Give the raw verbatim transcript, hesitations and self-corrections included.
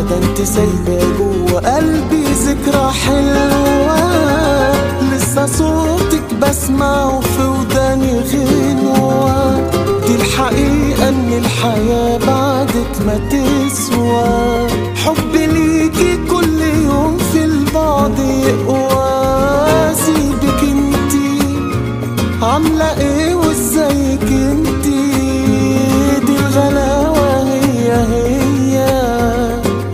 ده انت سايبة جوا قلبي ذكرى حلوة، لسه صوتك بسمعه في وداني غنوة. دي الحقيقة ان الحياة بعدك ما تسوى، حبي ليكي كل يوم في البعد يقوى. سيبك انتي عاملة ايه وازيك انتي، دي الغلاوة هي هي